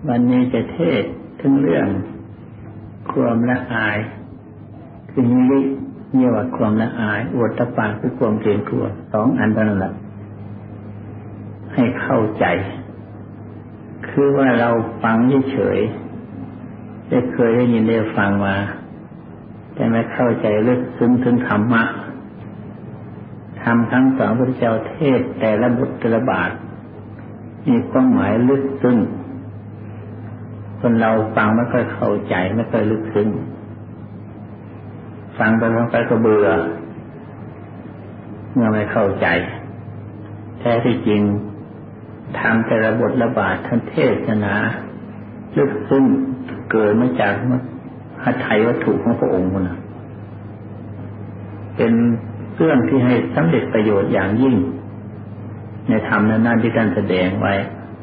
วันนี้จะเทศถึงเรื่องความละอายคือนิริเนี่ยว่าความละอายโอตตัปปะคือความเกรงกลัวสองอันเท่านั้นแหละให้เข้าใจคือว่าเราฟังเฉยๆได้เคยได้ยินได้ฟังมาแต่ไม่เข้าใจลึกซึ้งถึงธรรมะธรรมทั้งสองพระพุทธเจ้าเทศแต่ละบทแต่ละบาทมีความหมายลึกซึ้งคนเราฟังไม่ค่อยเข้าใจไม่ค่อยลึกซึ้งฟังไปก็เบื่อเมื่อไม่เข้าใจแท้ที่จริงทำแต่ละบทละบาทท่านเทศนาลึกซึ้งเกิดมาจากหทัยวัตถุของพระองค์นะเป็นเรื่องที่ให้สำเร็จประโยชน์อย่างยิ่งในธรรมนั้นที่ท่านแสดงไว้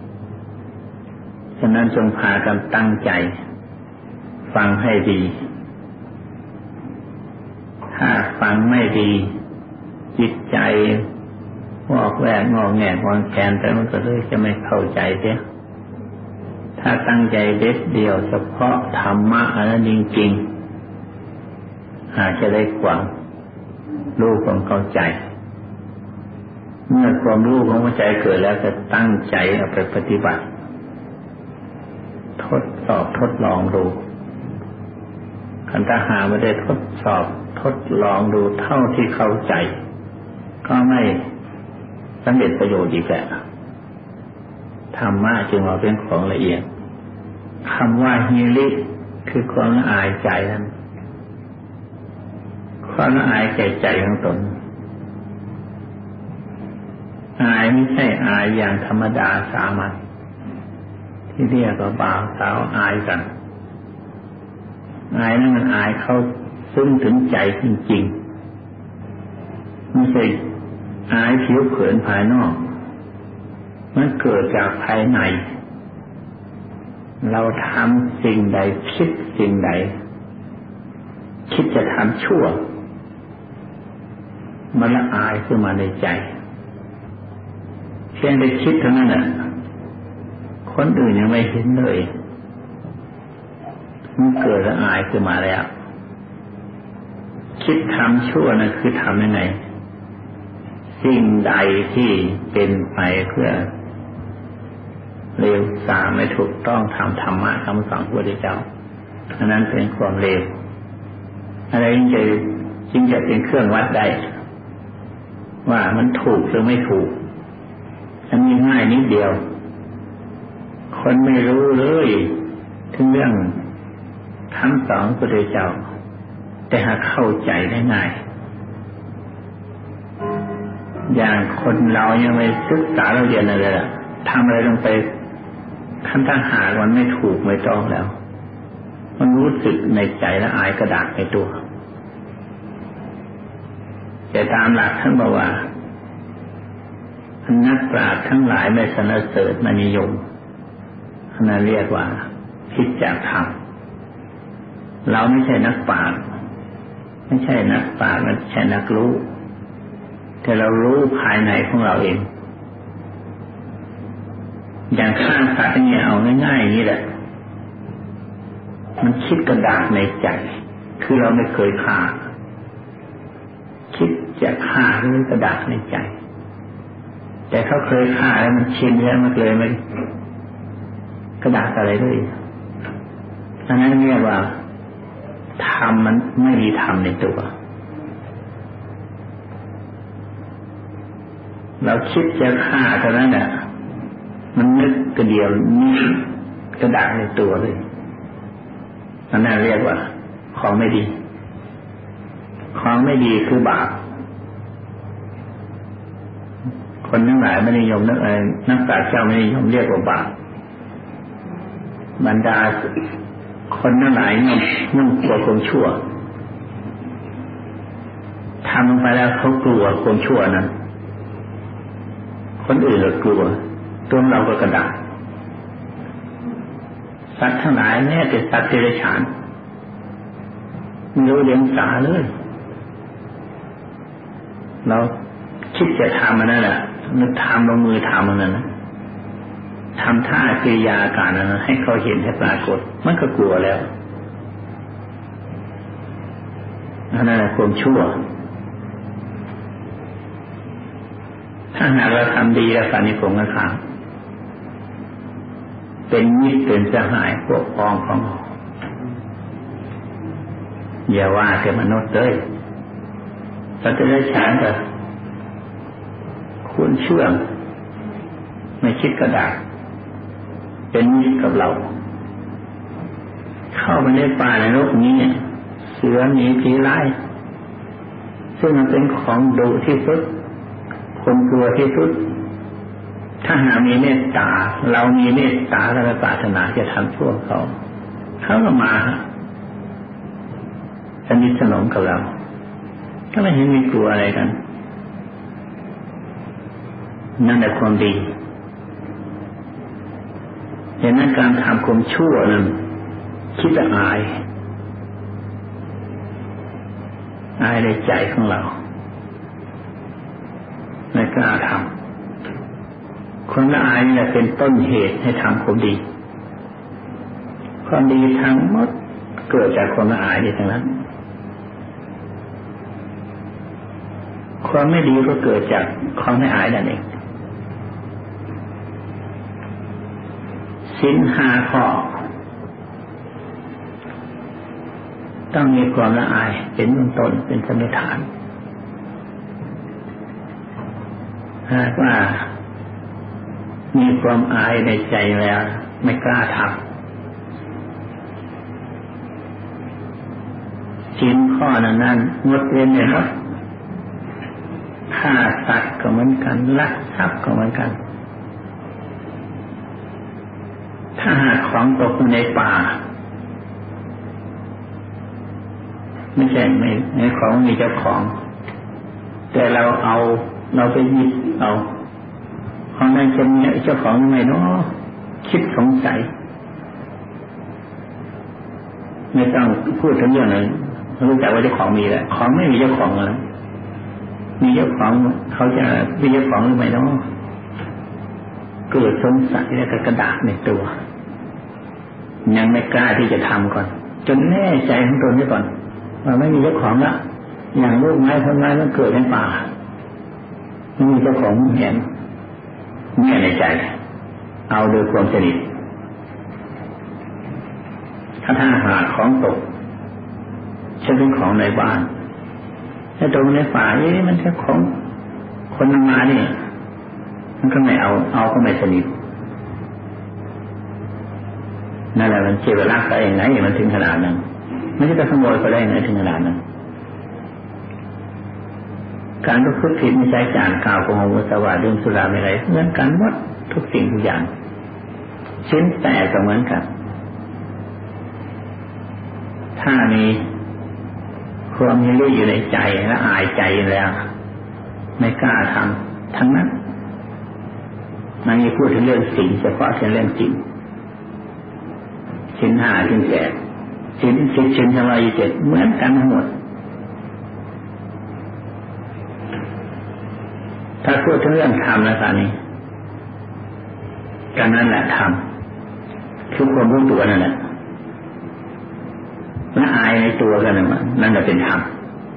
ฉะนั้นจงพากันตั้งใจฟังให้ดีถ้าฟังไม่ดีจิตใจวอกแวกงอแงวางแกนไปมันก็เลยจะไม่เข้าใจเสียถ้าตั้งใจเด็ดเดียวเฉพาะธรรมะอันนั้นจริงๆอาจจะได้ความรู้ความเข้าใจเมื่อความรู้ความเข้าใจเกิดแล้วจะตั้งใจเอาไปปฏิบัติทดสอบทดลองดูคันถ้าหาไม่ได้ทดสอบทดลองดูเท่าที่เข้าใจก็ไม่สำเร็จประโยชน์อีกแหละธรรมะจึงว่าเป็นของละเอียดคำว่าฮิริคือความละอายใจนั้นความละอายใจของตนอายไม่ใช่อายอย่างธรรมดาสามัญที่เรียกว่าบ่าวสาวอายกันอายนั่นมันอายเขาซึ้งถึงใจจริงๆไม่ใช่อายผิวเผินภายนอกมันเกิดจากภายในเราทำสิ่งใดคิดสิ่งใดคิดจะทำชั่วมันละอายขึ้นมาในใจเพียงได้คิดเท่านั้นแหละคนอื่นยังไม่เห็นเลยมันเกิดละอายขึ้นมาแล้วคิดทำชั่วนั่นคือทำยังไงสิ่งใดที่เป็นไปเพื่อเลวทรามไม่ถูกต้องทำธรรมะคำสอนพระพุทธเจ้าอันนั้นเป็นความเลวอะไรจึงจะเป็นเครื่องวัดได้ว่ามันถูกหรือไม่ถูกอันนี้ง่ายนิดเดียวคนไม่รู้เลยถึงเรื่องคำสอนพระพุทธเจ้าแต่หากเข้าใจได้ง่ายอย่างคนเรายังไม่ศึกษาเราเรียนอะไรล่ะทำอะไรลงไปขั้นตั้งหามันไม่ถูกไม่ต้องแล้วมันรู้สึกในใจและอายกระดากในตัวแต่ตามหลักท่านบอกว่านักปราชญ์ทั้งหลายไม่สรรเสริญไม่นิยมอันนั้นเรียกว่าผิดจากธรรมเราไม่ใช่นักปราชญ์ไม่ใช่นักปราชญ์ไม่ใช่นักรู้แต่เรารู้ภายในของเราเองอย่างฆ่าสัตว์เนี่ยเอาง่ายๆอย่างนี้แหละมันคิดกระดากในใจคือเราไม่เคยฆ่าคิดจะฆ่าหรือกระดากในใจแต่เขาเคยฆ่าแล้วมันชินแล้วมันเลยไม่กระดากอะไรเลยอันนั้นเรียกว่าธรรมมันไม่มีธรรมในตัวเราคิดจะฆ่าเท่านั้นแหละมันนึกกระเดียวนี่กระดากในตัวเลยอันนั้นเรียกว่าของไม่ดีของไม่ดีคือบาปคนทั้งหลายไม่นิยมนักปราชญ์เจ้าไม่นิยมเรียกว่าบาปบรรดาคนทั้งหลายนั่งกลัวความชั่วทำลงไปแล้วเขากลัวความชั่วนั้นคนอื่นก็กลัวตัวเราก็กระดากสัตว์ทั้งหลายแม้แต่สัตว์เดรัจฉานไม่รู้เลี้ยงสาเลยเราคิดจะทำมันนั่นแหละนึกทำลงมือทำมันนั่นนะทำท่ากิริยาการนั้นให้เขาเห็นให้ปรากฏมันก็กลัวแล้วนั่นแหละความชั่วถ้าหากเราทำดีแล้วการนิพพานกันขาเป็นมิตรเป็นสหายพวกพ้องของเราอย่าว่าแต่มนุษย์เลยสัตว์เดรัจฉานก็ควรเชื่อมไม่คิดกระดาษเป็นมิตรกับเราเข้าไปในป่าในโลกนี้เสือหมีผีร้ายซึ่งมันเป็นของดุที่สุดคนกลัวที่สุดถ้าหามีเมตตาเรามีเมตตาและปรารถนาจะทำชั่วเขาก็มาสนิทสนมกับเราก็ไม่เห็นมีกลัวอะไรกันนั่นแหละความดีอย่างนั้นการทำความชั่วนั้นคิดจะอายในใจของเราไม่กล้าทำความละอายนี่แหละเป็นต้นเหตุให้ทำความดีความดีทั้งหมดเกิดจากความละอายนี่ทั้งนั้นความไม่ดีก็เกิดจากความไม่อายนั่นเองศีล5 ข้อต้องมีความละอายเป็นเบื้องต้นเป็นสมมติฐานหากว่ามีความอายในใจแล้วไม่กล้าทำศีลข้อนั้นงดเว้นเลยครับฆ่าสัตว์ก็เหมือนกันลักทรัพย์ก็เหมือนกันถ้าหากของตกในป่าไม่ใช่ในของมีเจ้าของแต่เราไปหยิบเอาของนั้นจะมีเจ้าของยังไงเนาะคิดสงสัยไม่ต้องพูดถึงเรื่องนั้นรู้จักว่าเจ้าของมีแหละของไม่มีเจ้าของเลยมีเจ้าของเขาจะมีเจ้าของหรือไม่เนาะเกิดสงสัยแล้วก็กระดาษในตัวยังไม่กล้าที่จะทำก่อนจนแน่ใจของตนไว้ก่อนว่าไม่มีเจ้าของละอย่างลูกไม้ต้นไม้มันเกิดในป่าไม่มีเจ้าของเห็นแน่ในใจเอาโดยความสนิทถ้าหาของตกเช่นเป็นของในบ้านถ้าตรงในป่ามันแค่ของคนนำมานี่มันก็ไม่เอาก็ไม่สนิทนั่นแหละมันเจ็บรักได้ยังไงมันถึงขนาดนั้นไม่ใช่จะขโมยไปได้ยังไงถึงขนาดนั้นการประพฤติผิดในใจจานกล่าวโกหกมุสาวาทดื่มสุราไม่ไรเหมือนกันหมดทุกสิ่งทุกอย่างชิ้นแต่ก็เหมือนกันถ้ามีความมีเรื่องอยู่ในใจและอายใจแล้วไม่กล้าทำทั้งนั้นมันมีพูดถึงเรื่องศีลเฉพาะเรื่องศีลศีล 5 ศีล 8ศีล 10 ศีล 127เหมือนกันทั้งหมดถ้าพูดถึงเรื่องธรรมนะครับนี่การนั้นแหละธรรมคือความรู้ตัวนั่นแหละละอายในตัวกันนั่นจะเป็นธรรม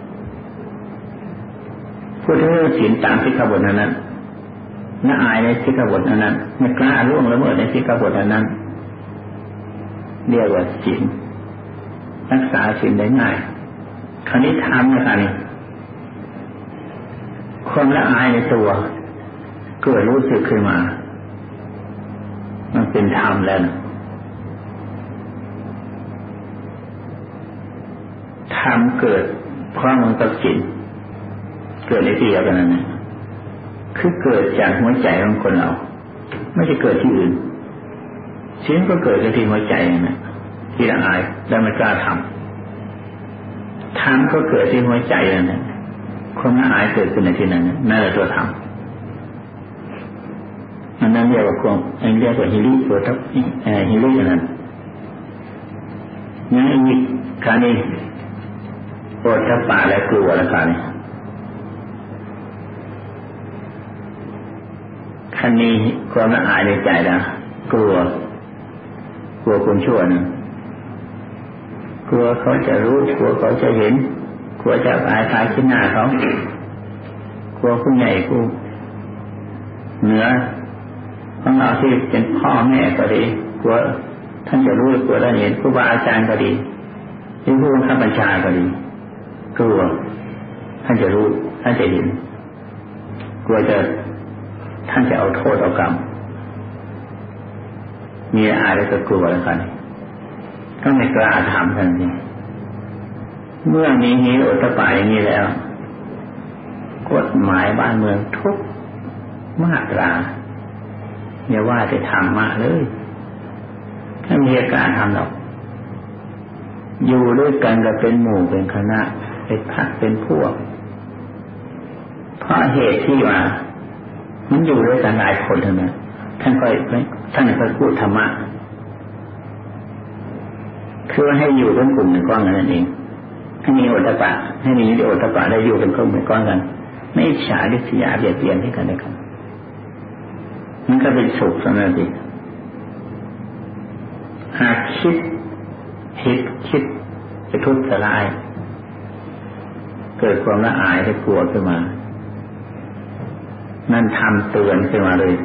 พูดถึงเรื่องศีลตามสิกขาบทนั้นละอายในสิกขาบทนั้นไม่กล้าล่วงละเมิดในสิกขาบทนั้นเรียกว่าศีลรักษาศีลได้ง่ายคราวนี้ธรรมนะครับนี่ความละอายในตัวเกิดรู้สึกขึ้นมามันเป็นธรรมแล้วธรรมเกิดเพราะมันกับศีลเกิดในที่เดียวกันนั่นเองคือเกิดจากหัวใจของคนเราไม่ใช่เกิดที่อื่นศีลก็เกิดที่หัวใจนั่นแหละที่ละอายแล้วไม่กล้าทำธรรมก็เกิดที่หัวใจนั่นแหละความละอายเกิดขึ้นในที่นั้นนั่นแหละตัวธรรมนั่นเรียกว่าความเรียกว่าฮิริตัวทับฮิรินั่นงั้นอีกการนี้โอตตปะและกลัวแล้วกันคันนี้ความละอายในใจแล้วกลัวคนชั่วนะกลัวเขาจะรู้กลัวเขาจะเห็นกลัวจะอายทายขี้หน้าเขากลัวผู้ใหญ่ผู้เหนือของเราที่เป็นพ่อแม่ก็ดีกลัวท่านจะรู้กลัวท่านเห็นครูบาอาจารย์ก็ดีหรือผู้บังคับบัญชาก็ดีกลัวท่านจะรู้ท่านจะเห็นกลัวจะท่านจะเอาโทษเอากรรมมีอายแล้วก็กลัวแล้วกันก็ไม่กล้าทำทันทีเมื่อมีหิริโอตตัปปะอย่างนี้แล้วกฎหมายบ้านเมืองทุกมาตราอย่าว่าแต่ธรรมะเลยถ้ามีอาการทำหรอกอยู่ด้วยกันก็เป็นหมู่เป็นคณะเป็นพรรคเป็นพวกเพราะเหตุที่ว่ามันอยู่ด้วยกันหลายคนเท่านั้นท่านก็พูดธรรมะคือให้อยู่เป็นกลุ่มเป็นก้อนกันนั่นเองให้มีโอตตัปปะให้มีโอตตัปปะได้อยู่เป็นกลุ่มเป็นก้อนกันไม่อิจฉาริษยาเบียดเบียนให้กันและกันมันก็เป็นสุขสนั่นเองหากคิดผิดคิดจะทุกข์จะร้ายเกิดความละอายและกลัวขึ้นมานั่นทำเตือนขึ้นมาเลย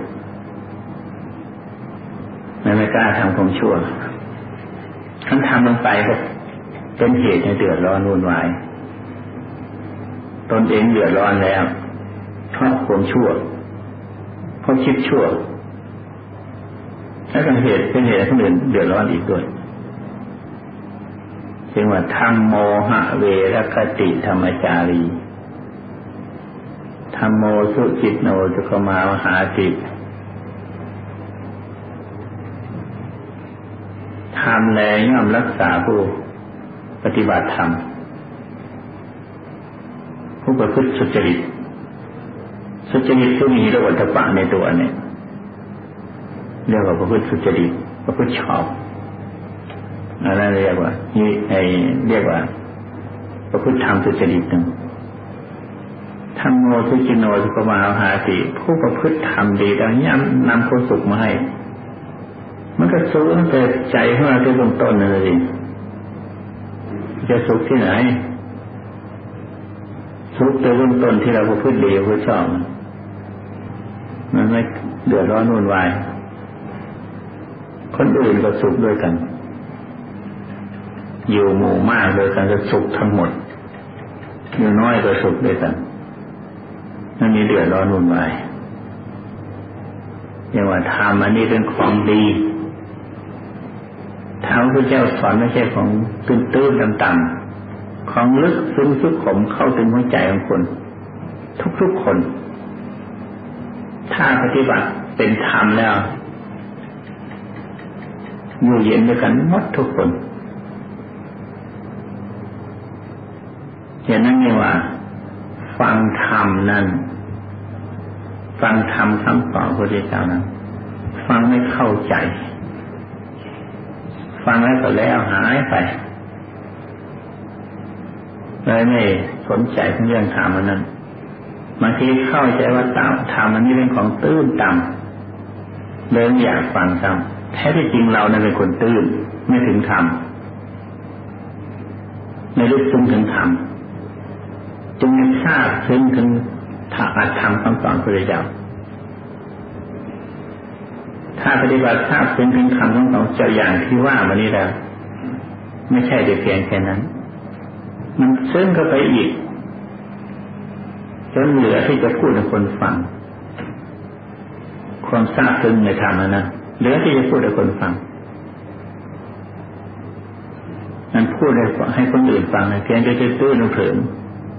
ไม่กล้าทำความชั่วท่านทำลงไปก็เป็นเหตุให้เดือดร้อนวุ่นวายตนเองเดือดร้อนแล้วเพราะความชั่วเพราะคิดชั่วและเป็นเหตุให้คนอื่นเดือดร้อนอีกด้วยจึงว่าธัมโมหะเวรคติธรรมจารีธัมโมสุจิตโนจุคมามหาติธรรมแลย่อมรักษาผู้ปฏิบัติธรรมผู้ประพฤติสุจริตที่มีระบบตปะในตัวเนี่ยเรียกว่าประพฤติสุจริตประพฤติชอบอะไรเรียกว่าเรียกว่าประพฤติธรรมสุจริตหนึ่งธัมโมสุจิโนสุขมาหาติผู้ประพฤติธรรมดีแล้วย่อมนำความสุขมาให้มันก็สุขตั้งแต่ใจของเราที่เริ่มต้นนั่นเองจะสุขที่ไหนสุขแต่เริ่มต้นที่เราประพฤติดีประพฤติชอบมันไม่เดือดร้อนวุ่นวายคนอื่นก็สุขด้วยกันอยู่หมู่มากด้วยกันก็สุขทั้งหมดอยู่น้อยก็สุขด้วยกันนั่นมีเดือดร้อนวุ่นวายอย่างว่าธรรมอันนี้เป็นของดีธรรมพระเจ้าสอนไม่ใช่ของตื้นๆต่ำๆของลึกซึ้งสุขุมเข้าถึงหัวใจของคนทุกๆคนถ้าปฏิบัติเป็นธรรมแล้วอยู่เย็นด้วยกันหมดทุกคนอย่างนั้นนี่ว่าฟังธรรมนั้นฟังธรรมคำสอนพระพุทธเจ้านั้นฟังไม่เข้าใจฟังแล้วก็แล้วหายไปเลยไม่สนใจเรื่องธรรมนั้นบางทีเข้าใจว่าธรรมอันนี้เป็นของตื้นต่ำเลยอยากฟังซ้ำแท้ที่จริงเรานั้นเป็นคนตื้นไม่ถึงธรรมไม่ลึกซึ้งถึงธรรมจึงไม่ทราบซึ้งถึงธรรมคำสอนพระพุทธเจ้าถ้าปฏิบัติทราบซึ้งถึงคำของเจ้าอย่างที่ว่ามานี้แล้วไม่ใช่แต่เพียงแค่นั้นมันซึ้งเข้าไปอีกจนเหลือที่จะพูดให้คนฟังความทราบซึ้งในธรรมนั้นเหลือที่จะพูดให้คนฟังมันพูดให้คนอื่นฟังเพียงแต่ตื้นๆเผลอ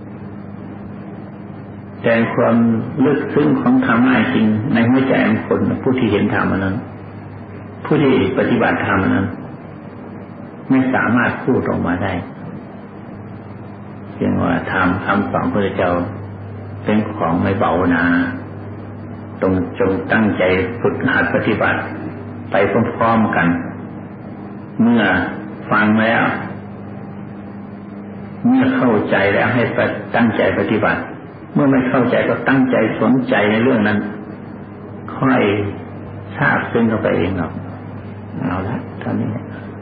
แต่ความลึกซึ้งของธรรมะจริงในหัวใจของคนผู้ที่เห็นธรรมนั้นผู้ที่ปฏิบัติธรรมนั้นไม่สามารถพูดออกมาได้เพียงว่าธรรมคำสอนพระพุทธเจ้าเป็นของไม่เบาหนาจงตั้งใจฝึกหัดปฏิบัติไปพร้อมๆกันเมื่อฟังแล้วเมื่อเข้าใจแล้วให้ตั้งใจปฏิบัติเมื่อไม่เข้าใจก็ตั้งใจสนใจในเรื่องนั้นค่อยทราบซึ้งเข้าไปเองหรอกเอาละเท่านี้